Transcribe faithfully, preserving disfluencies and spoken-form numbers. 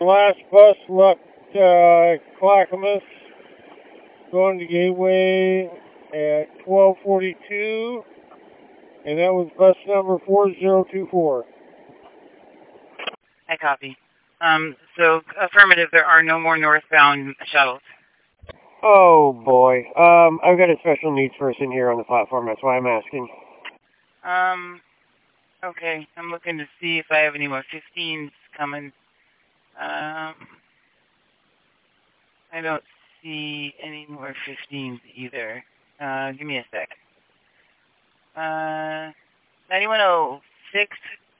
Last bus left uh, Clackamas, going to Gateway at twelve forty-two, and that was bus number four zero two four. I copy. Um, so, affirmative, there are no more northbound shuttles. Oh boy. Um, I've got a special needs person here on the platform, that's why I'm asking. Um, okay, I'm looking to see if I have any more fifteens coming. Um, I don't see any more fifteens either. Uh, give me a sec. Uh, ninety-one oh six